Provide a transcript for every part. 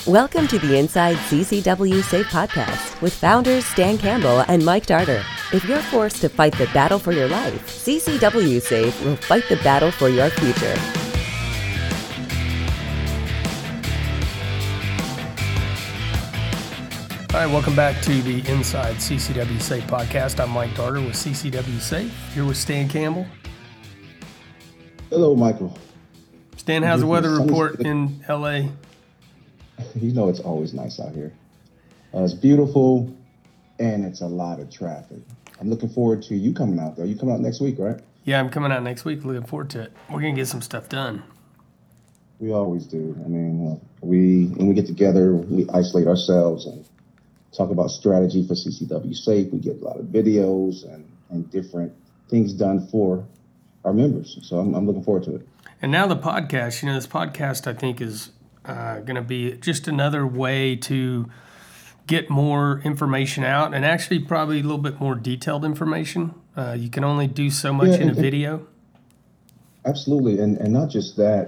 Welcome to the Inside CCW Safe podcast with founders Stan Campbell and Mike Darter. If you're forced to fight the battle for your life, CCW Safe will fight the battle for your future. All right, welcome back to the Inside CCW Safe podcast. I'm Mike Darter with CCW Safe, here with Stan Campbell. Hello, Michael. Stan, how's the weather report in LA? You know it's always nice out here. It's beautiful, and it's a lot of traffic. I'm looking forward to you coming out there. You coming out next week, right? Yeah, I'm coming out next week. Looking forward to it. We're going to get some stuff done. We always do. I mean, when we get together, we isolate ourselves and talk about strategy for CCW Safe. We get a lot of videos and different things done for our members. So I'm looking forward to it. And now the podcast, this podcast I think is going to be just another way to get more information out, and actually probably a little bit more detailed information. You can only do so much in a video. Absolutely, and not just that.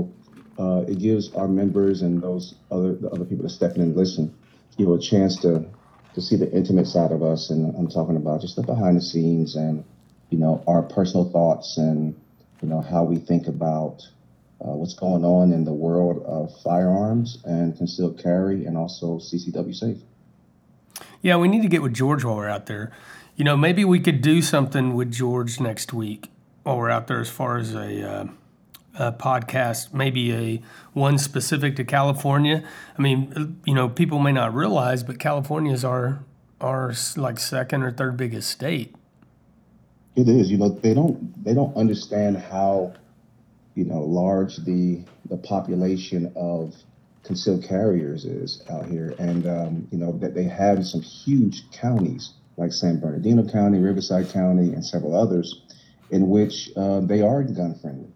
It gives our members and the other people that step in and listen, a chance to see the intimate side of us. And I'm talking about just the behind the scenes and our personal thoughts and how we think about what's going on in the world of firearms and concealed carry, and also CCW Safe. Yeah, we need to get with George while we're out there. Maybe we could do something with George next week while we're out there, as far as a podcast, maybe one specific to California. I mean, people may not realize, but California is our like second or third biggest state. It is. They don't understand how large the population of concealed carriers is out here, and that they have some huge counties like San Bernardino County, Riverside County, and several others in which they are gun friendly.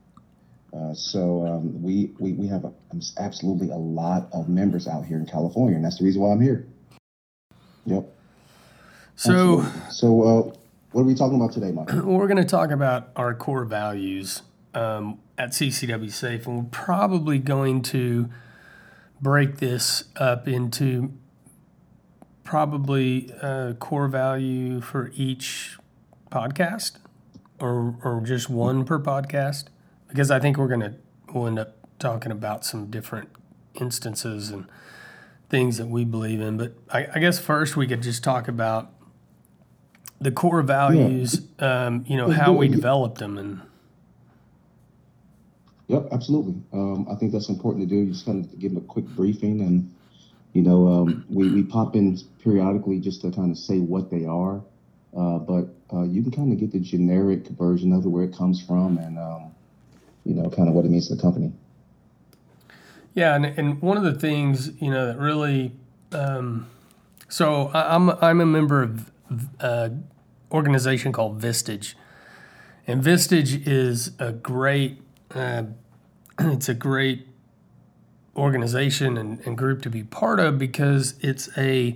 So we have absolutely a lot of members out here in California, and that's the reason why I'm here. Yep. So what are we talking about today, Mike? We're going to talk about our core values at CCW Safe, and we're probably going to break this up into probably a core value for each podcast, or just one per podcast, because I think we'll end up talking about some different instances and things that we believe in. But I guess first we could just talk about the core values, how we developed them. And Yep, absolutely. I think that's important to do. Just kind of give them a quick briefing, and we pop in periodically just to kind of say what they are, but you can kind of get the generic version of it, where it comes from, and kind of what it means to the company. Yeah, and one of the things that really, so I'm a member of an organization called Vistage, and Vistage is a great it's a great organization and group to be part of, because it's a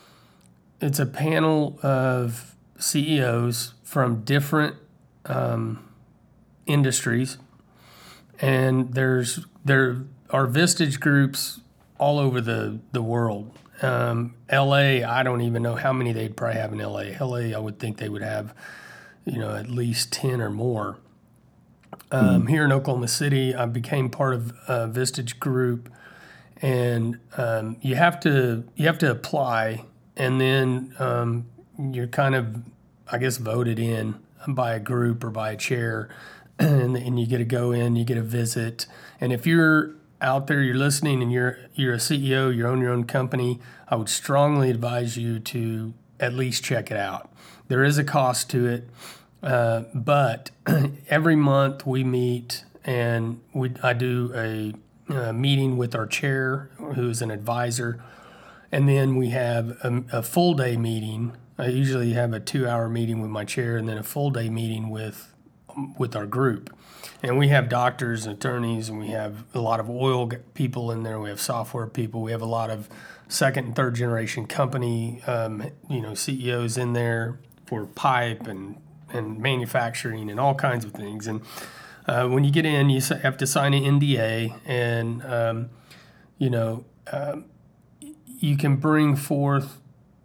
panel of CEOs from different industries, and there are Vistage groups all over the world. LA, I don't even know how many they'd probably have in LA. LA, I would think they would have at least 10 or more. Here in Oklahoma City, I became part of a Vistage group, and you have to apply, and then you're kind of, I guess, voted in by a group or by a chair, and you get to go in, you get a visit. And if you're out there, you're listening, and you're a CEO, you own your own company, I would strongly advise you to at least check it out. There is a cost to it. But every month we meet, and I do a meeting with our chair, who's an advisor, and then we have a full day meeting. I usually have a 2-hour meeting with my chair, and then a full day meeting with our group. And we have doctors and attorneys, and we have a lot of oil people in there. We have software people. We have a lot of second and third generation company, CEOs in there for pipe and manufacturing and all kinds of things. And when you get in, you have to sign an NDA, and you know, you can bring forth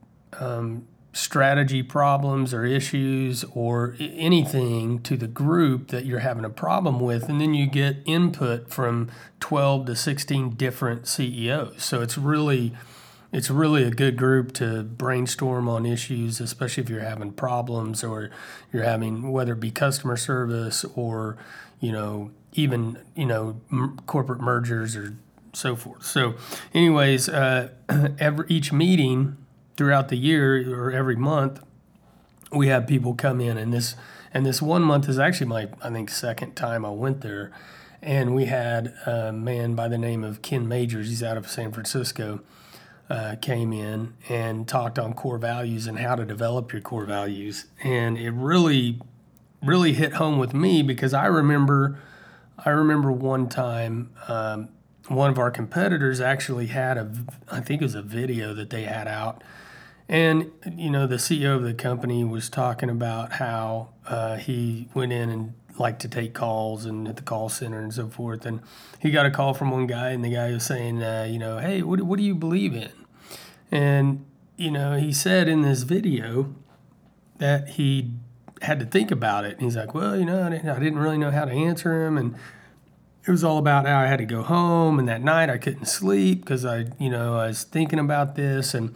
strategy problems or issues or anything to the group that you're having a problem with, and then you get input from 12 to 16 different CEOs. So it's really a good group to brainstorm on issues, especially if you're having problems or you're having, whether it be customer service or, even, corporate mergers or so forth. So anyways, each meeting throughout the year or every month, we have people come in, and this 1 month is actually my, I think, second time I went there. And we had a man by the name of Ken Majors, he's out of San Francisco, came in and talked on core values and how to develop your core values. And it really, really hit home with me because I remember one time one of our competitors actually had I think it was a video that they had out. And, the CEO of the company was talking about how he went in and liked to take calls and at the call center and so forth. And he got a call from one guy, and the guy was saying, hey, what do you believe in? And, he said in this video that he had to think about it. And he's like, well, I didn't really know how to answer him. And it was all about how I had to go home. And that night I couldn't sleep because I was thinking about this. And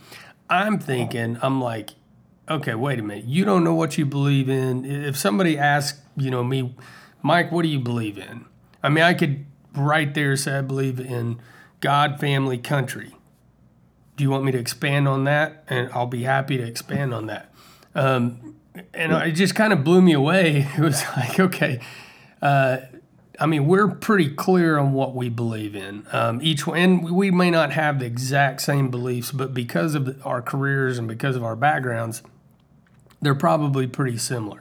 I'm like, okay, wait a minute. You don't know what you believe in. If somebody asked, me, Mike, what do you believe in? I mean, I could right there say I believe in God, family, country. Do you want me to expand on that? And I'll be happy to expand on that. And it just kind of blew me away. It was like, okay, we're pretty clear on what we believe in. Each one, and we may not have the exact same beliefs, but because of our careers and because of our backgrounds, they're probably pretty similar.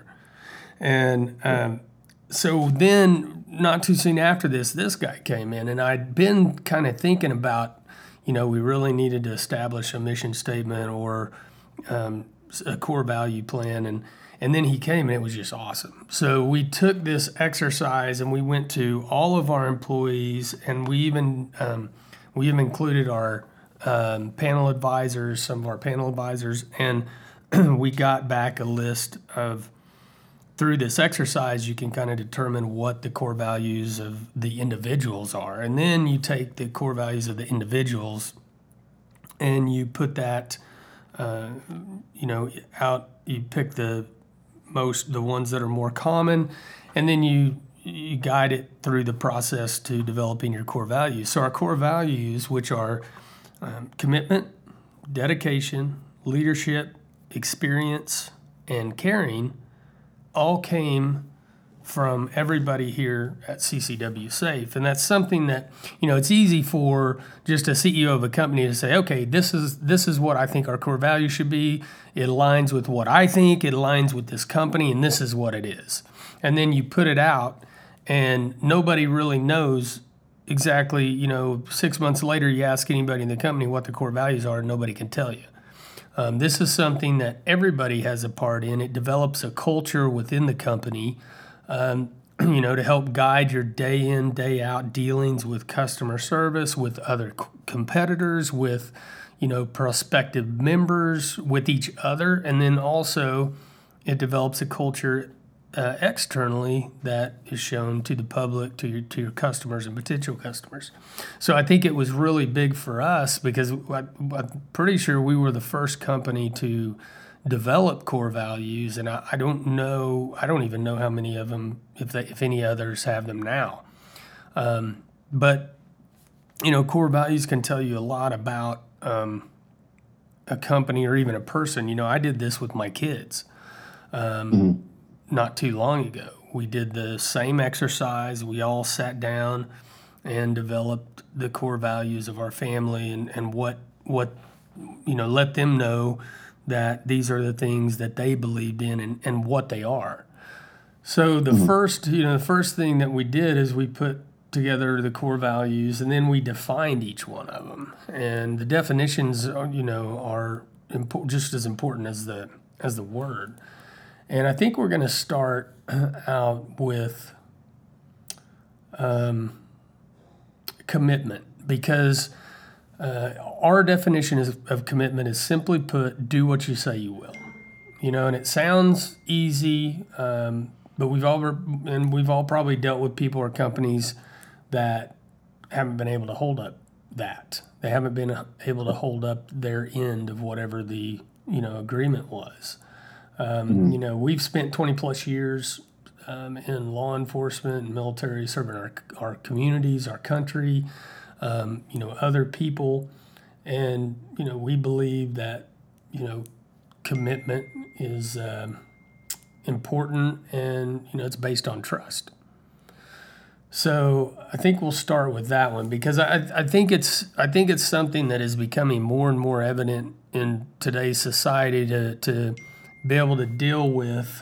And so then, not too soon after this guy came in, and I'd been kind of thinking about, we really needed to establish a mission statement or a core value plan, and then he came, and it was just awesome. So we took this exercise, and we went to all of our employees, and we even included our panel advisors, some of our panel advisors, and we got back a list of, through this exercise, you can kind of determine what the core values of the individuals are. And then you take the core values of the individuals and you put that, out, you pick the ones that are more common, and then you guide it through the process to developing your core values. So our core values, which are commitment, dedication, leadership, experience, and caring, all came from everybody here at CCW Safe. And that's something that, it's easy for just a CEO of a company to say, okay, this is what I think our core value should be. It aligns with what I think, it aligns with this company, and this is what it is. And then you put it out, and nobody really knows exactly, 6 months later, you ask anybody in the company what the core values are, and nobody can tell you. This is something that everybody has a part in. It develops a culture within the company, to help guide your day in, day out dealings with customer service, with other competitors, with, prospective members, with each other. And then also it develops a culture externally that is shown to the public, to your customers and potential customers. So I think it was really big for us because I'm pretty sure we were the first company to develop core values, and I don't even know how many of them, if any others have them now. But core values can tell you a lot about a company or even a person. I did this with my kids. Not too long ago. We did the same exercise. We all sat down and developed the core values of our family and what let them know that these are the things that they believed in and what they are. So the first thing that we did is we put together the core values, and then we defined each one of them. And the definitions are just as important as the word. And I think we're going to start out with commitment, because Our definition of commitment is simply put, do what you say you will. And it sounds easy, but we've all probably dealt with people or companies that haven't been able to hold up that. They haven't been able to hold up their end of whatever the agreement was. We've spent 20 plus years in law enforcement and military, serving our communities, our country, other people, and we believe that commitment is important, and it's based on trust. So I think we'll start with that one, because I think it's something that is becoming more and more evident in today's society to be able to deal with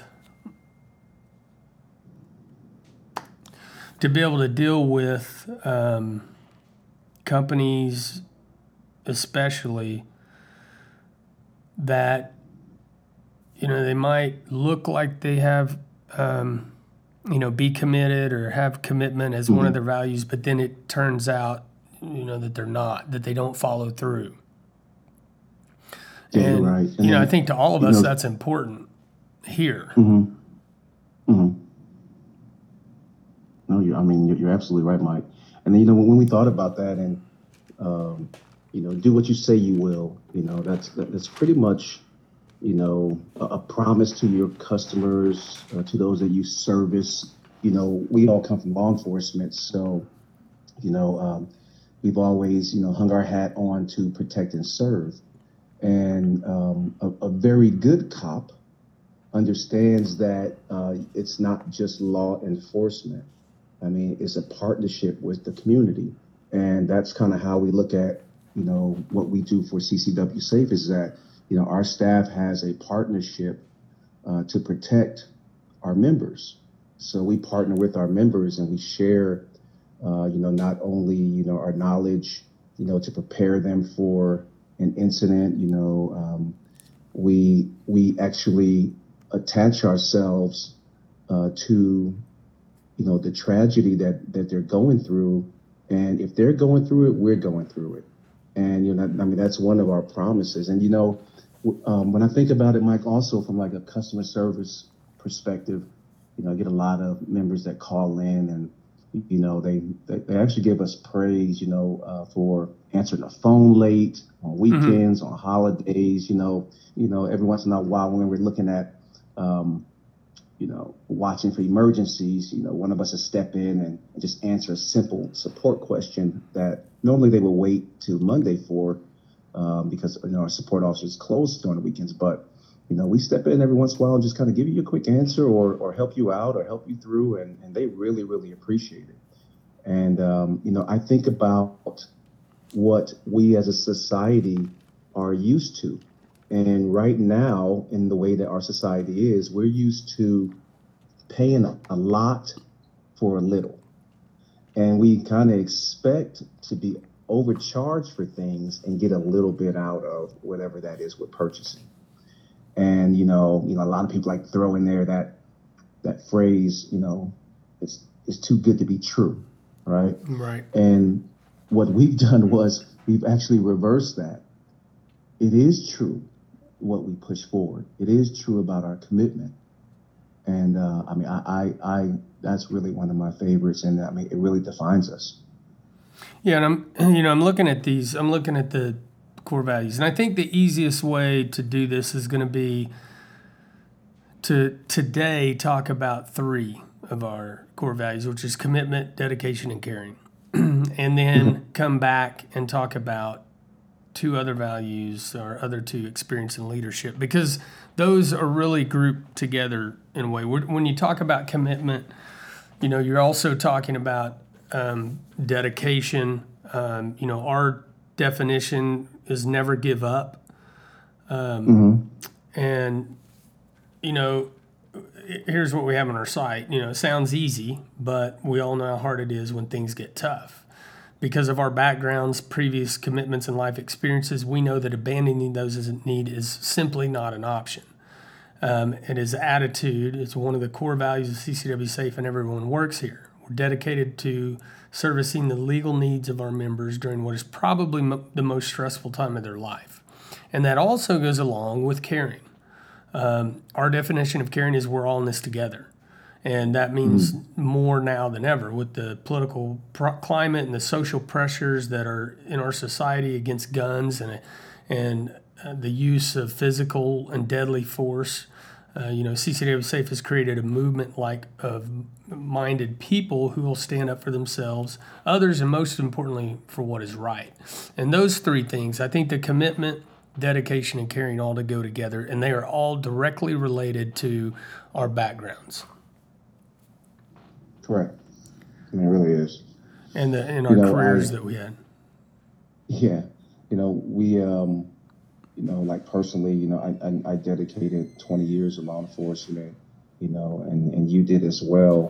companies, especially, that they might look like they have be committed or have commitment as one of their values, but then it turns out that they're not, that they don't follow through. Yeah, and you're right. And I think to all of us that's important here. No, you're absolutely right, Mike. And then, when we thought about that, and do what you say you will, that's pretty much, a promise to your customers, to those that you service. We all come from law enforcement, so we've always, hung our hat on to protect and serve. And a very good cop understands that it's not just law enforcement. It's a partnership with the community. And that's kind of how we look at, what we do for CCW Safe, is that, our staff has a partnership to protect our members. So we partner with our members, and we share, not only, our knowledge, to prepare them for an incident. We actually attach ourselves to the tragedy that they're going through. And if they're going through it, we're going through it. And, that's one of our promises. And, when I think about it, Mike, also from like a customer service perspective, I get a lot of members that call in, and, they actually give us praise, for answering the phone late on weekends, on holidays, every once in a while when we're looking at, watching for emergencies, one of us will step in and just answer a simple support question that normally they will wait till Monday for, because, our support officers close during the weekends. But, we step in every once in a while and just kind of give you a quick answer or help you out or help you through. And they really, really appreciate it. And, I think about what we as a society are used to. And right now, in the way that our society is, we're used to paying a lot for a little. And we kind of expect to be overcharged for things and get a little bit out of whatever that is we're purchasing. And, a lot of people like throw in there that phrase, it's too good to be true. Right. Right. And what we've done was we've actually reversed that. It is true what we push forward. It is true about our commitment. And I that's really one of my favorites, and it really defines us. Yeah, and I'm looking at these. I'm looking at the core values, and I think the easiest way to do this is going to be to today talk about 3 of our core values, which is commitment, dedication, and caring, and then come back and talk about 2 other values, or other 2, experience and leadership, because those are really grouped together in a way. When you talk about commitment, you're also talking about dedication. Our definition is never give up. And, here's what we have on our site. It sounds easy, but we all know how hard it is when things get tough. Because of our backgrounds, previous commitments, and life experiences, we know that abandoning those as a need is simply not an option. It is attitude. It's one of the core values of CCW Safe, and everyone works here. We're dedicated to servicing the legal needs of our members during what is probably the most stressful time of their life. And that also goes along with caring. Our definition of caring is we're all in this together. And that means more now than ever with the political climate and the social pressures that are in our society against guns and the use of physical and deadly force. CCW Safe has created a movement of minded people who will stand up for themselves, others, and most importantly, for what is right. And those three things, I think the commitment, dedication, and caring all to go together, and they are all directly related to our backgrounds. Correct. I mean, it really is. And our careers that we had. Yeah. We, like personally, I dedicated 20 years of law enforcement, and you did as well.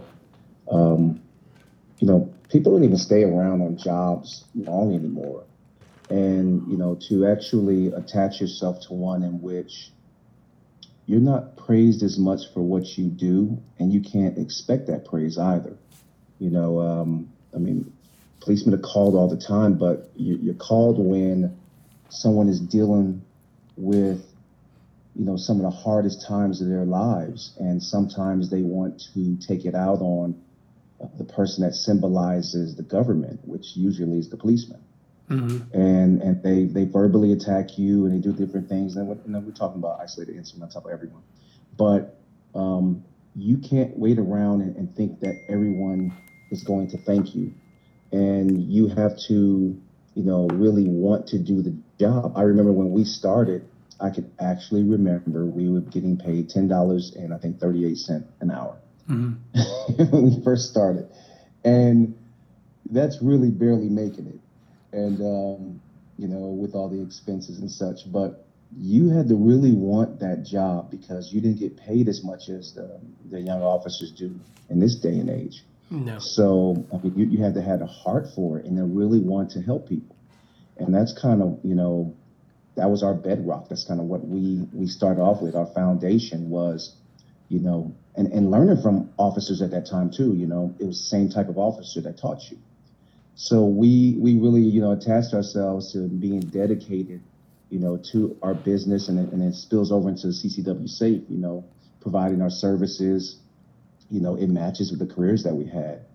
People don't even stay around on jobs long anymore. And, to actually attach yourself to one in which you're not praised as much for what you do, and you can't expect that praise either. Policemen are called all the time, but you're called when someone is dealing with, some of the hardest times of their lives. And sometimes they want to take it out on the person that symbolizes the government, which usually is the policeman. Mm-hmm. And they verbally attack you, and they do different things. And we're talking about isolated incidents on top of everyone. But you can't wait around and think that everyone is going to thank you. And you have to, really want to do the job. I remember when we started, I could actually remember we were getting paid $10 and I think 38 cents an hour when we first started. And that's really barely making it. And, with all the expenses and such. But you had to really want that job because you didn't get paid as much as the young officers do in this day and age. No. So you had to have a heart for it and then really want to help people. And that's kind of, that was our bedrock. That's kind of what we started off with. Our foundation was, and learning from officers at that time too, it was the same type of officer that taught you. So we really, attached ourselves to being dedicated, to our business, and it spills over into CCW Safe, providing our services. It matches with the careers that we had,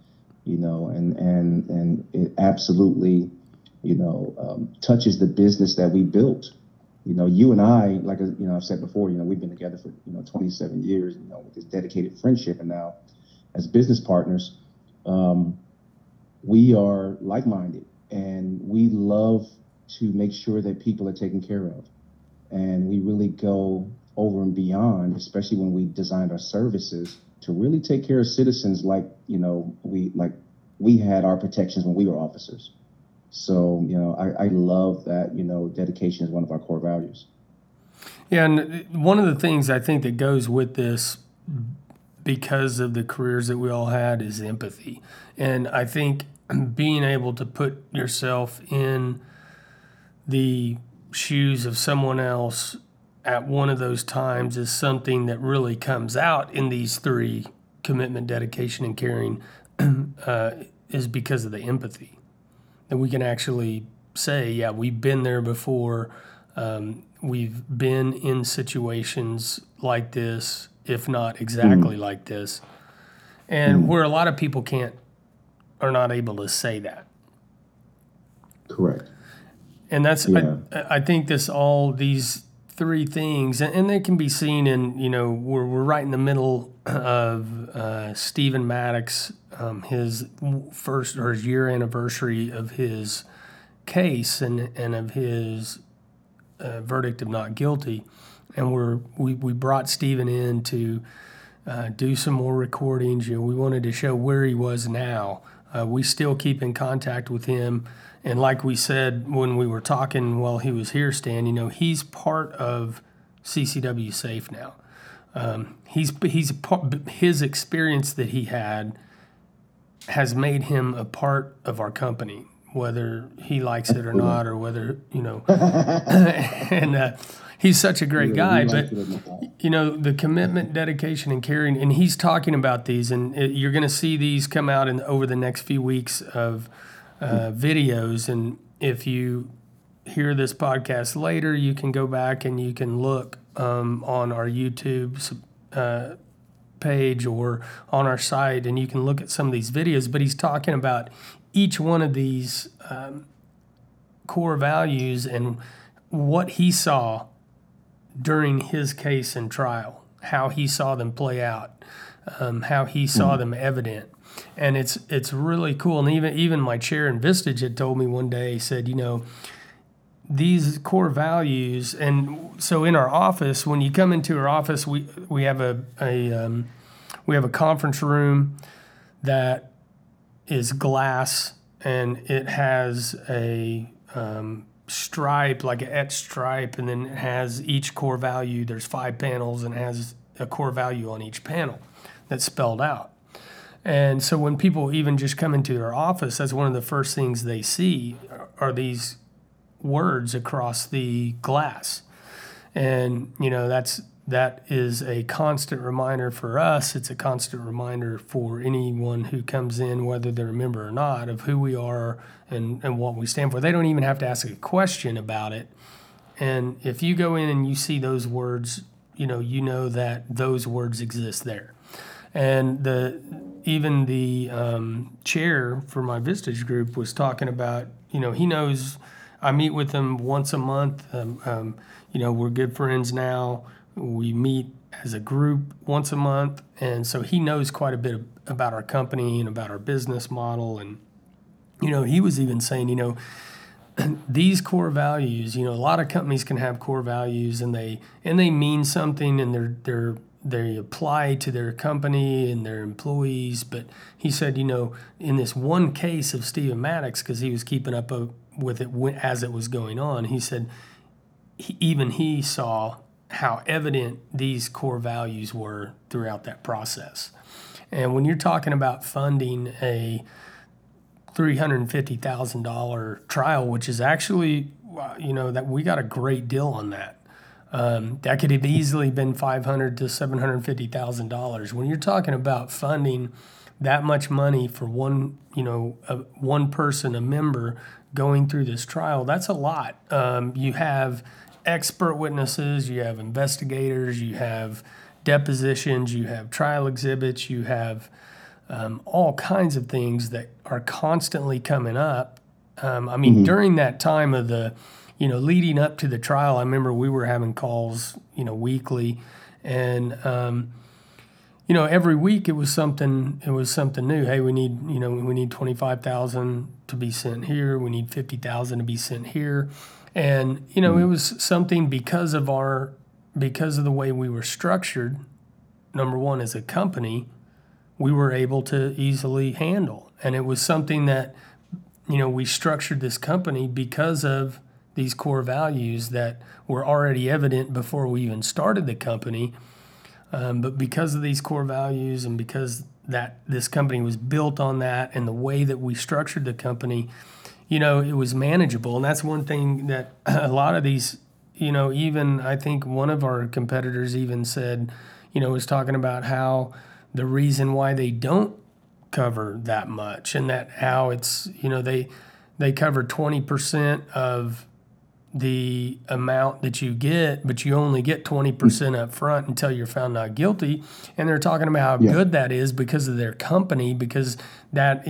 and it absolutely, touches the business that we built. You and I, like, I've said before, we've been together for, 27 years, with this dedicated friendship. And now as business partners, we are like-minded, and we love to make sure that people are taken care of. And we really go over and beyond, especially when we designed our services, to really take care of citizens like we had our protections when we were officers. So, I love that, dedication is one of our core values. Yeah, and one of the things I think that goes with this, because of the careers that we all had, is empathy. And I think being able to put yourself in the shoes of someone else at one of those times is something that really comes out in these three: commitment, dedication, and caring, is because of the empathy. That we can actually say, yeah, we've been there before. We've been in situations like this, if not exactly like this. And where a lot of people are not able to say that. Correct. And that's, I think these three things, and they can be seen in, we're right in the middle of Stephen Maddox, his year anniversary of his case and of his verdict of not guilty. And we brought Stephen in to do some more recordings. We wanted to show where he was now. We still keep in contact with him. And like we said when we were talking while he was here, Stan, he's part of CCW Safe now. His experience that he had has made him a part of our company, whether he likes it or not, or whether, and he's such a great guy. But it. the commitment, dedication, and caring, and he's talking about these, and you're going to see these come out over the next few weeks of videos. And if you hear this podcast later, you can go back and you can look on our YouTube page or on our site, and you can look at some of these videos. But he's talking about each one of these core values and what he saw during his case and trial, how he saw them play out, how he saw them evident. And it's really cool. And even my chair in Vistage had told me one day, he said, these core values, and so in our office, when you come into our office, we have a conference room that is glass, and it has a stripe, like an etched stripe, and then it has each core value. There's 5 panels, and it has a core value on each panel that's spelled out. And so when people even just come into our office, that's one of the first things they see are these words across the glass. And that is a constant reminder for us. It's a constant reminder for anyone who comes in, whether they're a member or not, of who we are and what we stand for. They don't even have to ask a question about it. And if you go in and you see those words, you know that those words exist there. And even the chair for my Vistage group was talking about, he knows I meet with him once a month. We're good friends now. We meet as a group once a month. And so he knows quite a bit about our company and about our business model. And, he was even saying, these core values, a lot of companies can have core values and they mean something, and they apply to their company and their employees. But he said, in this one case of Stephen Maddox, because he was keeping up with it as it was going on, he said he saw how evident these core values were throughout that process. And when you're talking about funding a $350,000 trial, which is actually, that we got a great deal on that. That could have easily been $500,000 to $750,000. When you're talking about funding that much money for one person, a member, going through this trial, that's a lot. You have expert witnesses, you have investigators, you have depositions, you have trial exhibits, you have all kinds of things that are constantly coming up. During that time of the, leading up to the trial, I remember we were having calls, weekly, and every week it was something new. Hey, we need 25,000 to be sent here. We need 50,000 to be sent here. And, it was something because of the way we were structured. Number one, as a company, we were able to easily handle. And it was something that, we structured this company because of these core values that were already evident before we even started the company. But because of these core values and because that this company was built on that and the way that we structured the company, it was manageable. And that's one thing that a lot of these, even I think one of our competitors even said, was talking about how the reason why they don't cover that much, and that how it's, they cover 20% of the amount that you get, but you only get 20% up front until you're found not guilty. And they're talking about how good that is because of their company, because that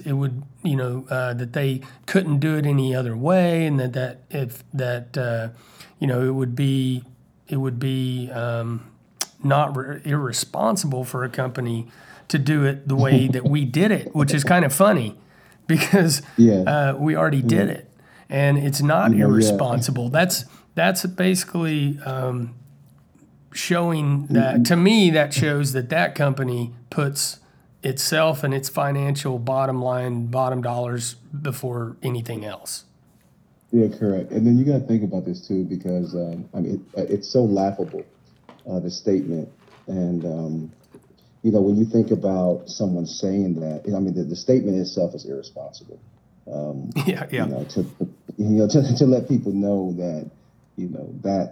they couldn't do it any other way, and it would be not irresponsible for a company to do it the way that we did it, which is kind of funny because we already did it. And it's not irresponsible. That's basically showing that, to me, that shows that company puts itself and its financial bottom dollars before anything else. Yeah, correct. And then you got to think about this too, because it's so laughable, the statement. And when you think about someone saying that, the statement itself is irresponsible. To let people know that, that's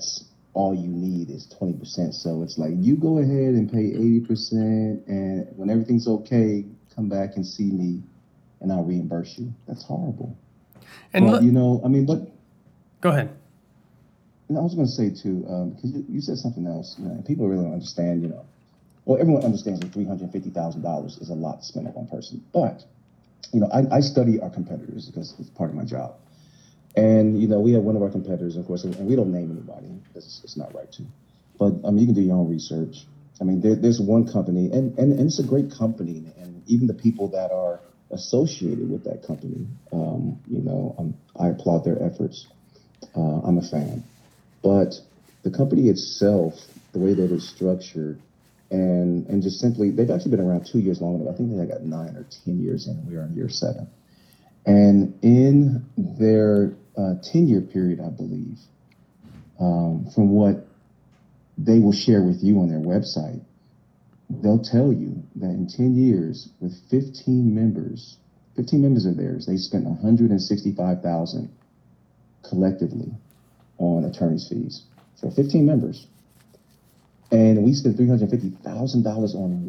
all you need is 20%. So it's like, you go ahead and pay 80%, and when everything's okay, come back and see me and I'll reimburse you. That's horrible. And But, I mean, but go ahead. I was going to say too, because you said something else. People really don't understand. Well, everyone understands that $350,000 is a lot to spend on one person. But I study our competitors because it's part of my job. And we have one of our competitors, of course, and we don't name anybody because it's not right to. But you can do your own research. I mean, there's one company, and it's a great company, and even the people that are associated with that company, I applaud their efforts. I'm a fan. But the company itself, the way that it's structured, and just simply, they've actually been around 2 years long enough. I think they got 9 or 10 years in, and we are in year 7. And in their 10-year period, I believe, from what they will share with you on their website, they'll tell you that in 10 years, with 15 members of theirs, they spent $165,000 collectively on attorney's fees for 15 members. And we spent $350,000 on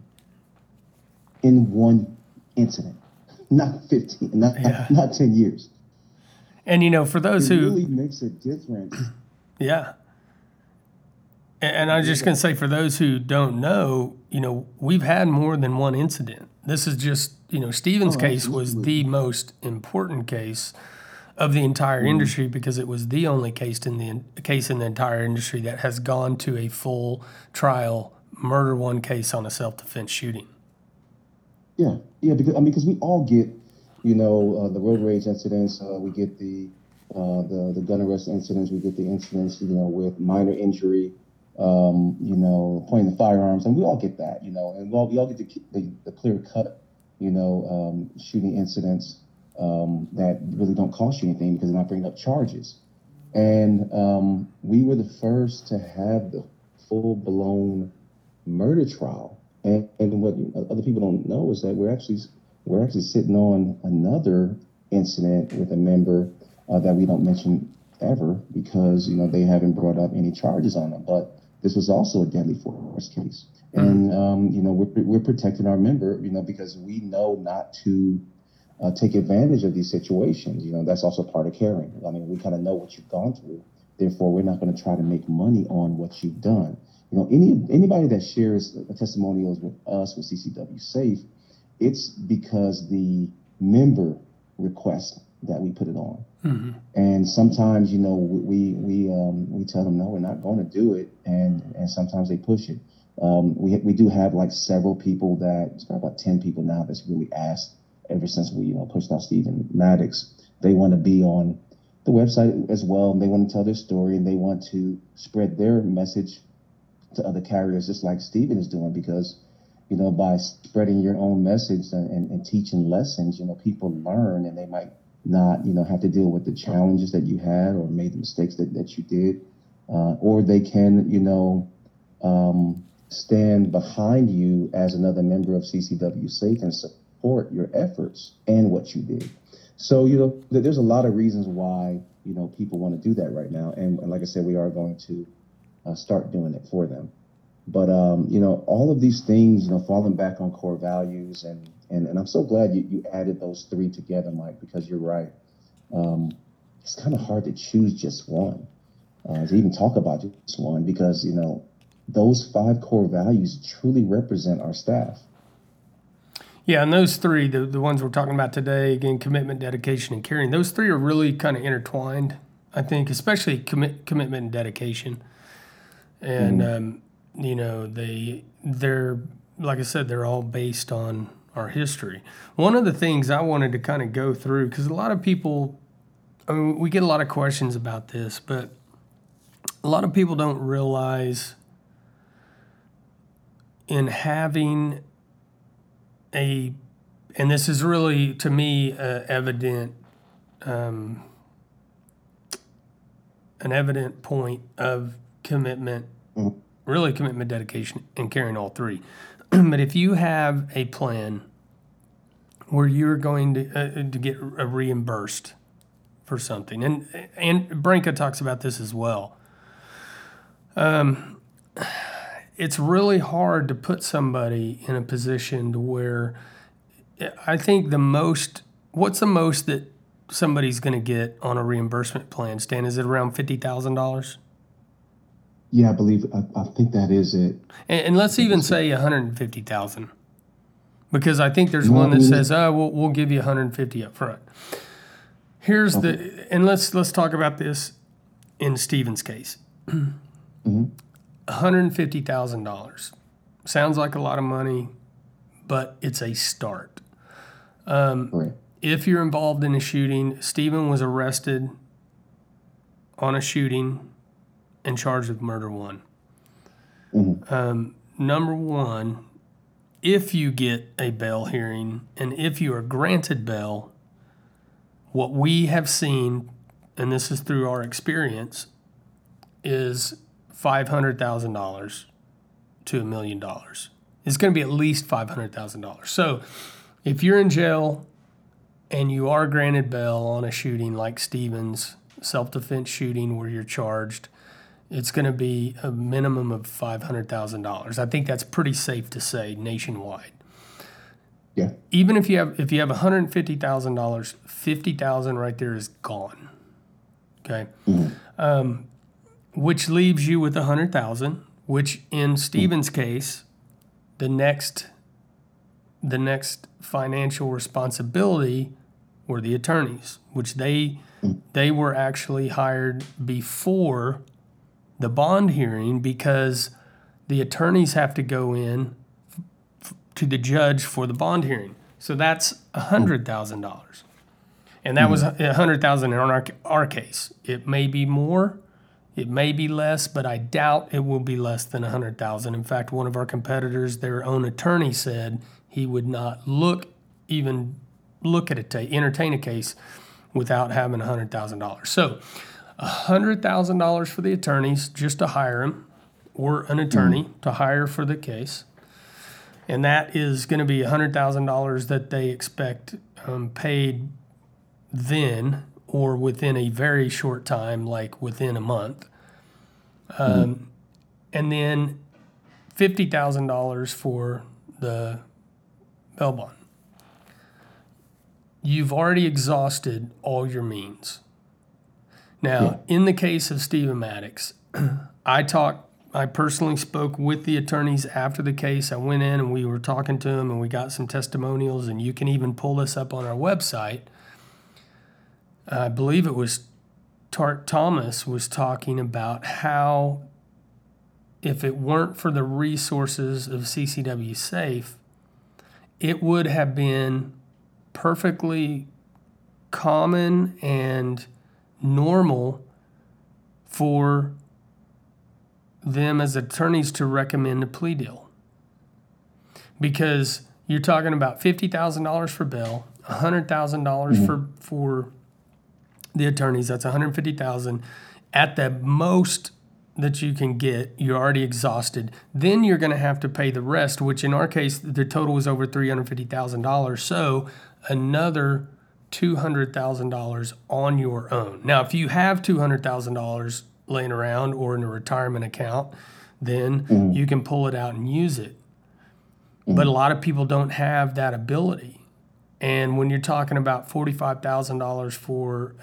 one incident, not 15, not 10 years. And for those it who really makes a difference. Yeah. And I was just going to say, for those who don't know, we've had more than one incident. This is just, Stephen's case was the most important case of the entire industry, because it was the only case in the entire industry that has gone to a full trial murder one case on a self-defense shooting. Yeah, because we all get, the road rage incidents, we get the gun arrest incidents, we get the incidents, with minor injury, pointing the firearms, and we all get that, and we all get the clear cut, shooting incidents that really don't cost you anything because they're not bringing up charges. And we were the first to have the full-blown murder trial. And what other people don't know is that we're actually sitting on another incident with a member that we don't mention ever because they haven't brought up any charges on them. But this was also a deadly force case, and we're protecting our member, because we know not to take advantage of these situations. That's also part of caring. I mean, we kind of know what you've gone through. Therefore, we're not going to try to make money on what you've done. Anybody that shares testimonials with us with CCW Safe, it's because the member requests that we put it on. Mm-hmm. And sometimes, we tell them, no, we're not going to do it. And sometimes they push it. We do have like several people it's probably about 10 people now that's really asked ever since we, pushed out Stephen Maddox. They want to be on the website as well. And they want to tell their story, and they want to spread their message to other carriers, just like Stephen is doing, because, by spreading your own message and teaching lessons, people learn, and they might not, have to deal with the challenges that you had or made the mistakes that you did, or they can, stand behind you as another member of CCW Safe and support your efforts and what you did. So, there's a lot of reasons why, people want to do that right now. And like I said, we are going to start doing it for them. But, all of these things, falling back on core values, and I'm so glad you added those 3 together, Mike, because you're right. It's kind of hard to choose just one, to even talk about just one, because, those 5 core values truly represent our staff. Yeah, and those 3, the ones we're talking about today, again, commitment, dedication, and caring, those 3 are really kind of intertwined, I think, especially commitment and dedication. And, they're, like I said, they're all based on our history. One of the things I wanted to kind of go through, because a lot of people, we get a lot of questions about this, but a lot of people don't realize in having and this is really, to me, an evident point of commitment, really commitment, dedication, and caring, all 3. But if you have a plan where you're going to get reimbursed for something, and Branka talks about this as well, It's really hard to put somebody in a position to where I think what's the most that somebody's going to get on a reimbursement plan, Stan? Is it around $50,000? Yeah, I think that is it. And let's even say 150,000, because I think there's No, one I that mean, says, "Oh, we'll give you 150 up front." Here's and let's talk about this in Stephen's case. $150,000 sounds like a lot of money, but it's a start. right. If you're involved in a shooting, Stephen was arrested on a shooting and charged with murder one. Number one, if you get a bail hearing and if you are granted bail, what we have seen, and this is through our experience, is $500,000 to $1 million. It's going to be at least $500,000. So if you're in jail and you are granted bail on a shooting like Stephen's self-defense shooting where you're charged, it's going to be a minimum of $500,000. I think that's pretty safe to say nationwide. Yeah. Even if you have $150,000, $50,000 right there is gone. Okay, which leaves you with $100,000. Which in Stephen's case, the next financial responsibility were the attorneys, which they were actually hired before the bond hearing because the attorneys have to go in to the judge for the bond hearing. So that's $100,000. And that was $100,000 in our case. It may be more, it may be less, but I doubt it will be less than $100,000. In fact, one of our competitors, their own attorney, said he would not entertain a case without having $100,000. So $100,000 for the attorneys just to hire him, or an attorney to hire for the case. And that is going to be $100,000 that they expect paid then or within a very short time, like within a month. And then $50,000 for the bail bond. You've already exhausted all your means. Now, in the case of Stephen Maddox, I personally spoke with the attorneys after the case. I went in and we were talking to them and we got some testimonials, and you can even pull this up on our website. I believe it was Tart Thomas was talking about how if it weren't for the resources of CCW Safe, it would have been perfectly common and normal for them as attorneys to recommend a plea deal. Because you're talking about $50,000 for bail, $100,000 for the attorneys, that's $150,000. At the most that you can get, you're already exhausted. Then you're going to have to pay the rest, which in our case, the total was over $350,000. So another $200,000 on your own. Now, if you have $200,000 laying around or in a retirement account, then you can pull it out and use it. But a lot of people don't have that ability. And when you're talking about $45,000 for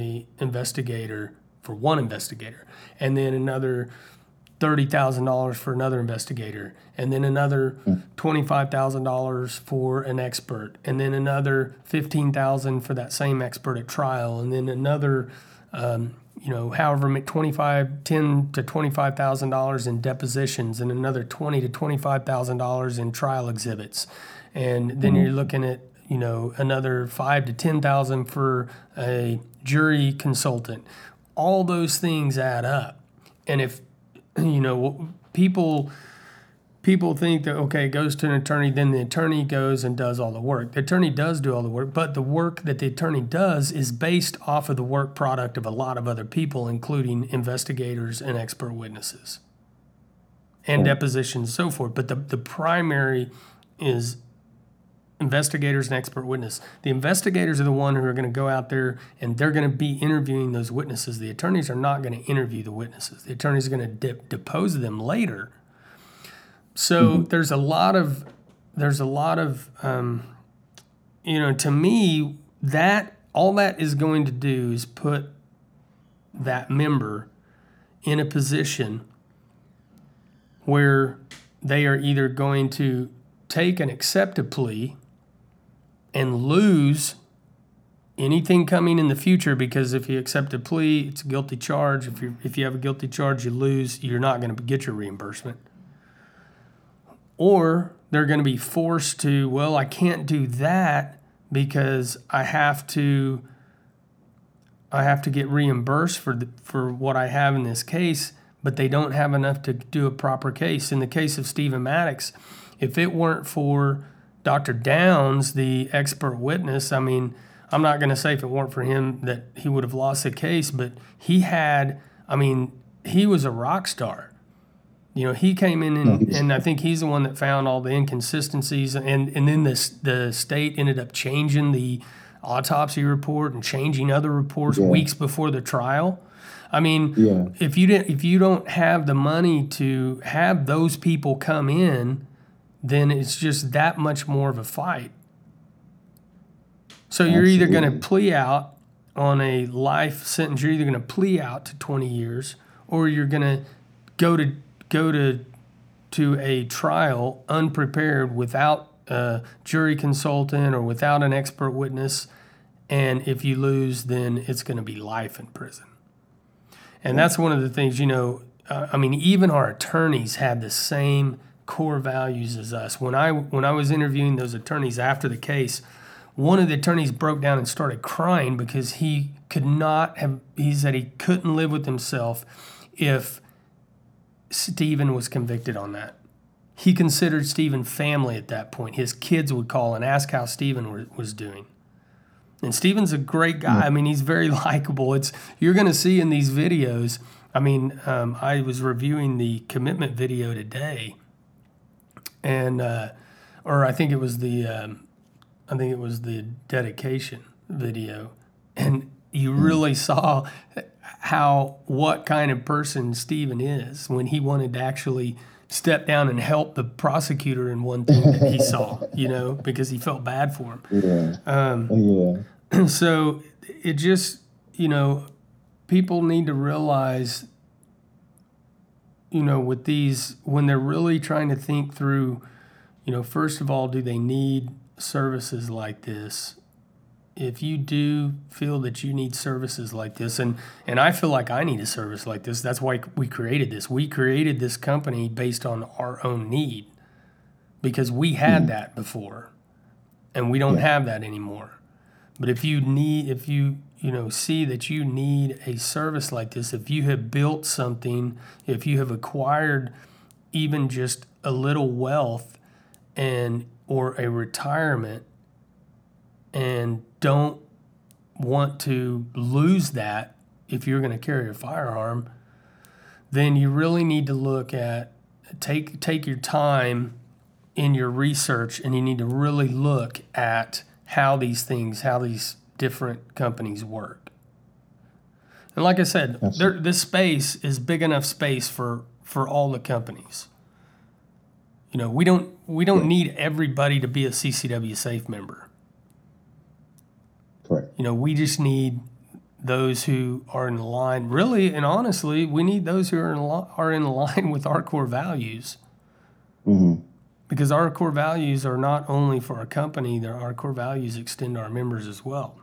one investigator, and then another $30,000 for another investigator, and then another $25,000 for an expert, and then another $15,000 for that same expert at trial, and then another, $10,000 to $25,000 in depositions, and another $20,000 to $25,000 in trial exhibits, and then you're looking at another $5,000 to $10,000 for a jury consultant. All those things add up. And if, people think that, okay, it goes to an attorney, then the attorney goes and does all the work. The attorney does do all the work, but the work that the attorney does is based off of the work product of a lot of other people, including investigators and expert witnesses and depositions and so forth. But the primary is investigators and expert witness. The investigators are the one who are going to go out there and they're going to be interviewing those witnesses. The attorneys are not going to interview the witnesses. The attorneys are going to depose them later. So there's a lot of, to me, that all that is going to do is put that member in a position where they are either going to take and accept a plea and lose anything coming in the future, because if you accept a plea, it's a guilty charge. If you have a guilty charge, you lose. You're not going to get your reimbursement. Or they're going to be forced to, well, I can't do that because I have to get reimbursed for what I have in this case, but they don't have enough to do a proper case. In the case of Stephen Maddox, if it weren't for Dr. Downs, the expert witness, I mean, I'm not going to say if it weren't for him that he would have lost the case, but he was a rock star. He came in and I think he's the one that found all the inconsistencies, and then the state ended up changing the autopsy report and changing other reports weeks before the trial. I mean, if you don't have the money to have those people come in, then it's just that much more of a fight. So you're either going to plea out on a life sentence, you're either going to plea out to 20 years, or you're going to go to a trial unprepared without a jury consultant or without an expert witness, and if you lose, then it's going to be life in prison. And that's one of the things, even our attorneys have the same core values as us. When I was interviewing those attorneys after the case, one of the attorneys broke down and started crying because he said he couldn't live with himself if Stephen was convicted on that. He considered Stephen family at that point. His kids would call and ask how Stephen was doing. And Stephen's a great guy. I mean, he's very likable. You're going to see in these videos. I mean, I was reviewing the commitment video today, and I think it was the dedication video, and you really saw what kind of person Stephen is when he wanted to actually step down and help the prosecutor in one thing that he saw, because he felt bad for him. So it just, people need to realize, with these, when they're really trying to think through, first of all, do they need services like this? If you do feel that you need services like this, and I feel like I need a service like this, that's why we created this. We created this company based on our own need, because we had that before, and we don't have that anymore. But if you see that you need a service like this, if you have built something, if you have acquired even just a little wealth or a retirement, and don't want to lose that if you're going to carry a firearm, then you really need to look at, take your time in your research, and you need to really look at how these different companies work. And like I said, this space is big enough space for all the companies. We don't need everybody to be a CCW Safe member. Correct. We just need those who are in line. Really and honestly, we need those who are in line with our core values. Mm-hmm. Because our core values are not only for our company; our core values extend to our members as well.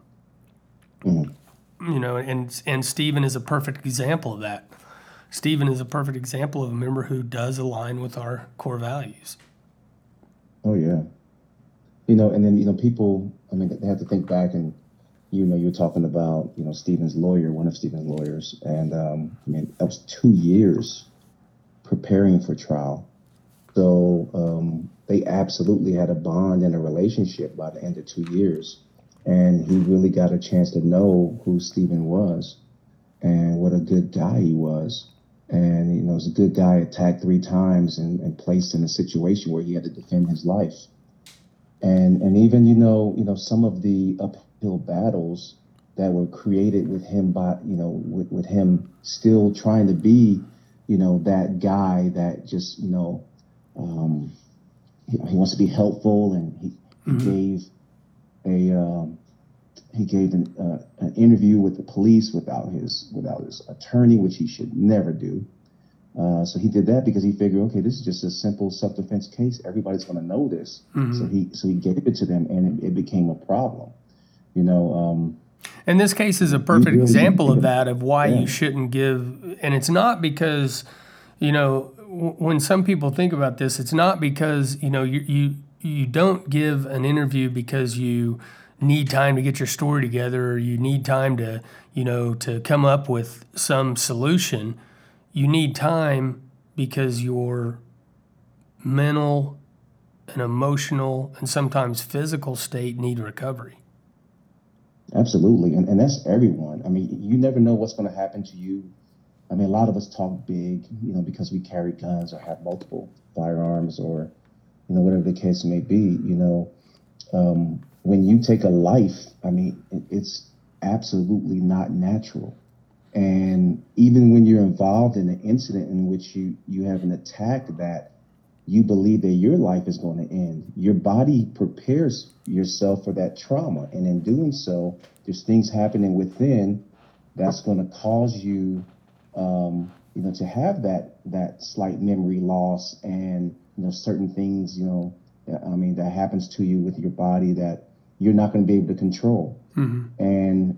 Mm-hmm. And Stephen is a perfect example of that. Stephen is a perfect example of a member who does align with our core values. Oh yeah. And then people, they have to think back, and you're talking about Stephen's lawyer, one of Stephen's lawyers, and that was 2 years preparing for trial. So they absolutely had a bond and a relationship by the end of 2 years. And he really got a chance to know who Stephen was and what a good guy he was. And, he was a good guy, attacked 3 times and placed in a situation where he had to defend his life. And even some of the uphill battles that were created with him by with him still trying to be that guy that just um, he wants to be helpful, and he Mm-hmm. gave a he gave an interview with the police without his attorney, which he should never do. So he did that because he figured, okay, this is just a simple self-defense case. Everybody's going to know this. Mm-hmm. So he gave it to them, and it became a problem. You know, And this case is a you perfect really example think of of, that, of why yeah, you shouldn't give. And it's not because, when some people think about this, it's not because, you don't give an interview because you need time to get your story together, or you need time to, to come up with some solution. You need time because your mental and emotional and sometimes physical state need recovery. absolutely, and that's everyone. I mean, you never know what's going to happen to you. I mean, a lot of us talk big, because we carry guns or have multiple firearms, or whatever the case may be. When you take a life, I mean, it's absolutely not natural. And even when you're involved in an incident in which you have an attack that you believe that your life is going to end, your body prepares yourself for that trauma. And in doing so, there's things happening within that's going to cause you, to have that slight memory loss, and certain things, I mean, that happens to you with your body that you're not going to be able to control. Mm-hmm. And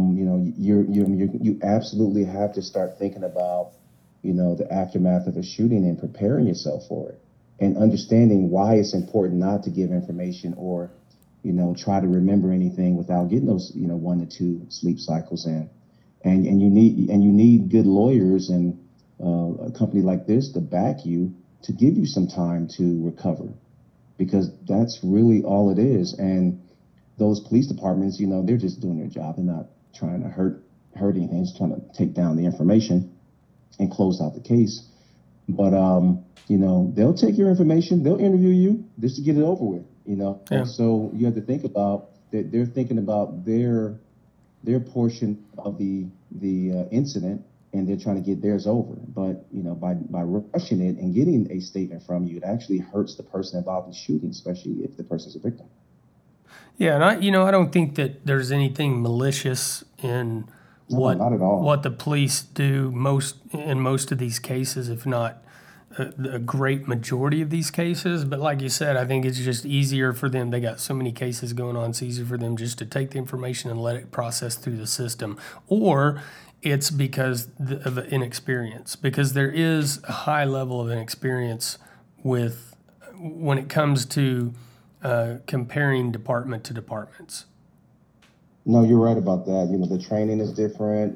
you absolutely have to start thinking about the aftermath of a shooting and preparing yourself for it, and understanding why it's important not to give information, or try to remember anything without getting those 1 to 2 sleep cycles in. And you need good lawyers, and a company like this to back you, to give you some time to recover, because that's really all it is. And those police departments, they're just doing their job. They're not trying to hurt anything. Just trying to take down the information and close out the case. But they'll take your information, they'll interview you just to get it over with. Yeah. So you have to think about that. They're thinking about their portion of the incident, and they're trying to get theirs over. But by rushing it and getting a statement from you, it actually hurts the person involved in the shooting, especially if the person's a victim. Yeah, and I don't think that there's anything malicious in No, what not at all. what the police do in most of these cases, if not a great majority of these cases. But like you said, I think it's just easier for them. They got so many cases going on. It's easier for them just to take the information and let it process through the system. Or it's because of inexperience, because there is a high level of inexperience when it comes to comparing department to departments. No, you're right about that. The training is different.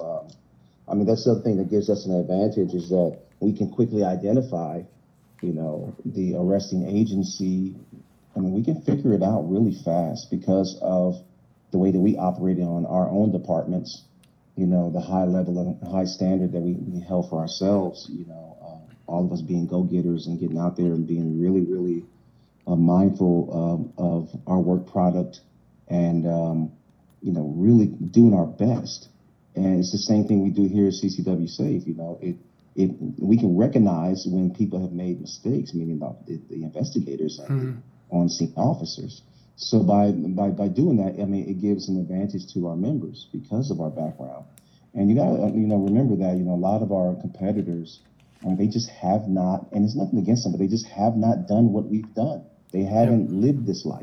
I mean, that's the other thing that gives us an advantage, is that we can quickly identify, the arresting agency. I mean, we can figure it out really fast because of the way that we operate on our own departments. The high level and high standard that we held for ourselves. All of us being go-getters and getting out there and being really, really mindful of our work product, and really doing our best. And it's the same thing we do here at CCW Safe. We can recognize when people have made mistakes, meaning about the investigators and the on-scene officers. So by doing that, I mean, it gives an advantage to our members because of our background. And you got to remember that a lot of our competitors, they just have not, and it's nothing against them, but they just have not done what we've done. They haven't lived this life.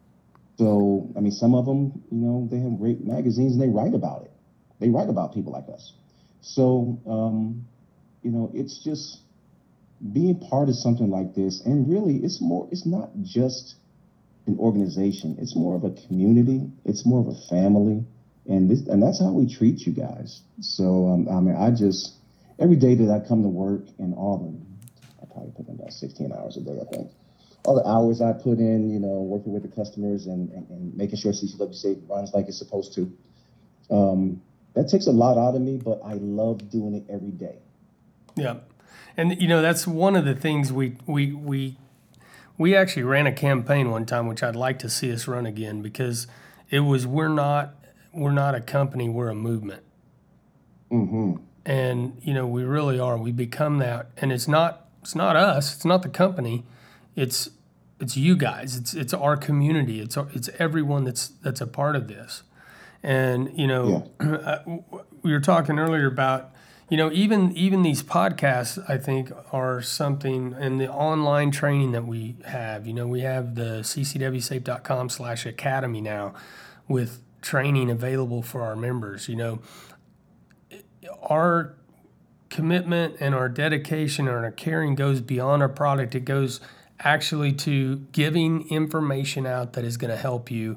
So, I mean, some of them, they have great magazines and they write about it. They write about people like us. So, it's just being part of something like this. And really, it's not just an organization. It's more of a community. It's more of a family. And that's how we treat you guys. So, I mean, every day that I come to work, and I probably put in about 16 hours a day, I think. All the hours I put in, working with the customers and making sure CCW Safe runs like it's supposed to. That takes a lot out of me, but I love doing it every day. Yeah, and that's one of the things we we actually ran a campaign one time, which I'd like to see us run again, because it was we're not a company, we're a movement. Mm-hmm. And we really are. We become that, and it's not us. It's not the company. It's you guys. It's our community. It's everyone that's a part of this. And we were talking earlier about even these podcasts. I think are something, and the online training that we have. We have the ccwsafe.com/academy now, with training available for our members. Our commitment and our dedication and our caring goes beyond our product. It goes actually to giving information out that is going to help you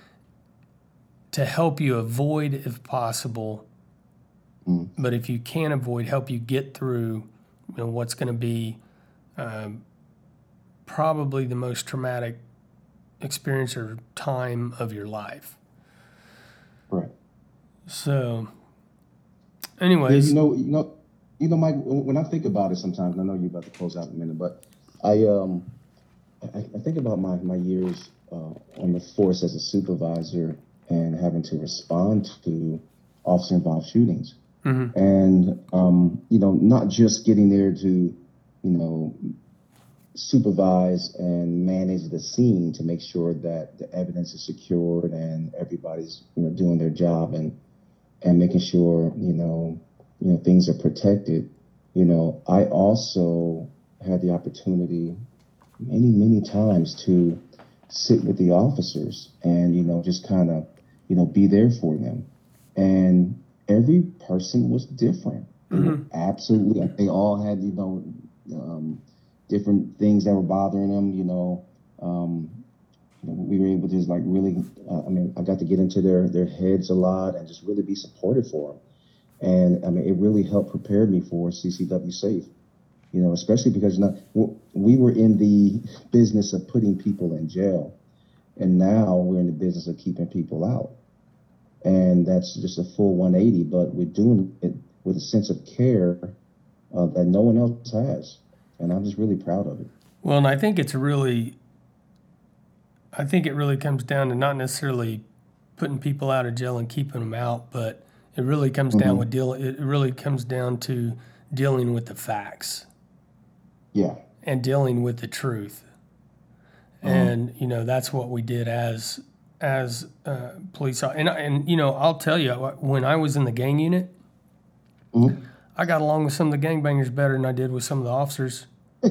avoid, if possible. But if you can't avoid, help you get through what's going to be probably the most traumatic experience or time of your life. Right. So anyways, Mike, when I think about it sometimes, I know you're about to close out in a minute, but I think about my years on the force as a supervisor and having to respond to officer-involved shootings. Mm-hmm. And, not just getting there to, supervise and manage the scene to make sure that the evidence is secured and everybody's, doing their job and making sure, things are protected. I also had the opportunity many times to sit with the officers and, just kind of, be there for them. And every person was different. Mm-hmm. Absolutely. They all had, different things that were bothering them, we were able to just really, I got to get into their heads a lot and just really be supportive for them. And it really helped prepare me for CCW Safe, especially because we were in the business of putting people in jail, and now we're in the business of keeping people out. And that's just a full 180, but we're doing it with a sense of care that no one else has. And I'm just really proud of it. Well, and I think it really comes down to not necessarily putting people out of jail and keeping them out, but it really comes down with it really comes down to dealing with the facts. Yeah. And dealing with the truth. And that's what we did as police. And I'll tell you, when I was in the gang unit, I got along with some of the gangbangers better than I did with some of the officers.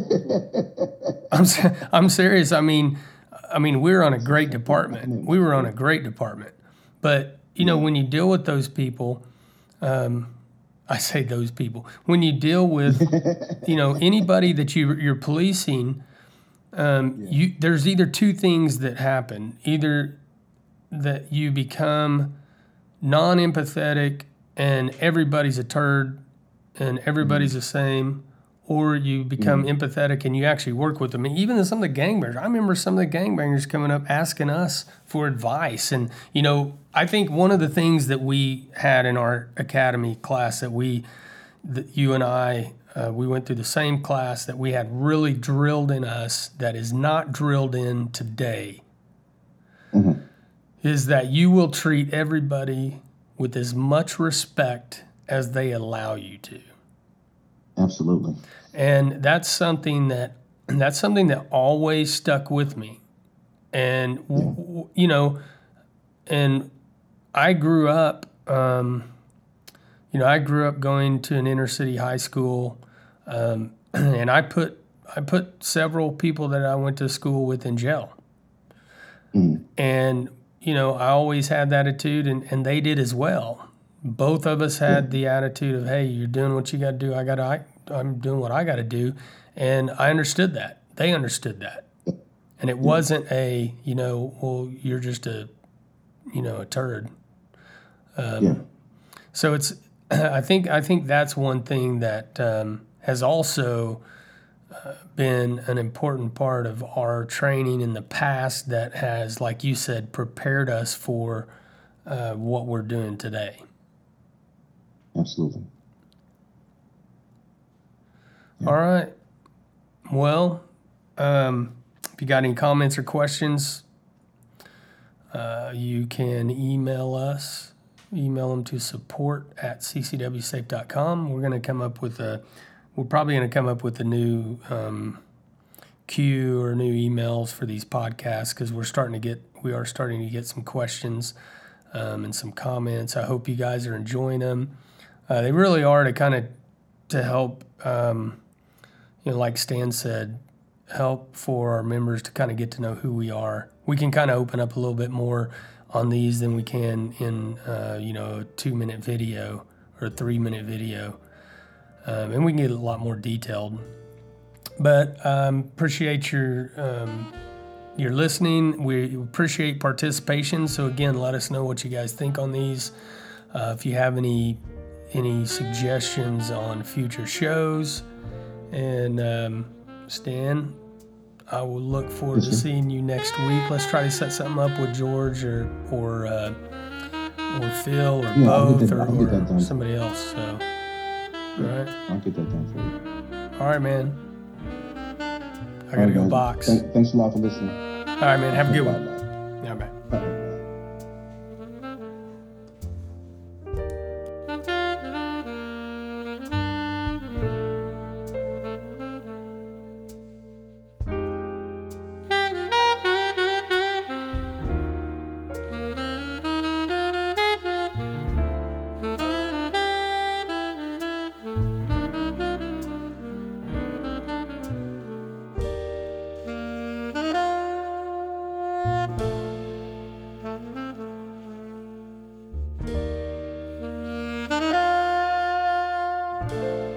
I'm serious. I mean, we were on a great department. But when you deal with those people, I say those people. When you deal with, anybody that you're policing, there's either two things that happen: either that you become non-empathetic and everybody's a turd and everybody's the same, or you become empathetic and you actually work with them. And even some of the gangbangers, I remember some of the gangbangers coming up asking us for advice. And, I think one of the things that we had in our academy class that you and I, we went through the same class that we had really drilled in us that is not drilled in today, is that you will treat everybody with as much respect as they allow you to. Absolutely. And that's something that always stuck with me. And, and I grew up, I grew up going to an inner city high school, and I put several people that I went to school with in jail. And, I always had that attitude, and they did as well. Both of us had the attitude of, hey, you're doing what you got to do. I'm doing what I got to do. And I understood that. They understood that. And it wasn't well, you're just a turd. So it's, I think that's one thing that has also been an important part of our training in the past that has, like you said, prepared us for what we're doing today. Absolutely. Yeah. All right. Well, If you got any comments or questions, you can email us. Email them to support@ccwsafe.com. We're probably going to come up with a new queue or new emails for these podcasts, because we are starting to get some questions and some comments. I hope you guys are enjoying them. They really are to help, like Stan said, help for our members to kind of get to know who we are. We can kind of open up a little bit more on these than we can in a 2-minute video or a 3-minute video, and we can get a lot more detailed. But appreciate your listening. We appreciate participation. So again, let us know what you guys think on these. If you have any suggestions on future shows, and Stan, I will look forward to seeing you next week. Let's try to set something up with George or Phil or both or somebody else. So, all right. I'll get that done for you. All right, man. I gotta go box. Thanks a lot for listening. All right, man. Have a good one. Yeah, bye. Bye.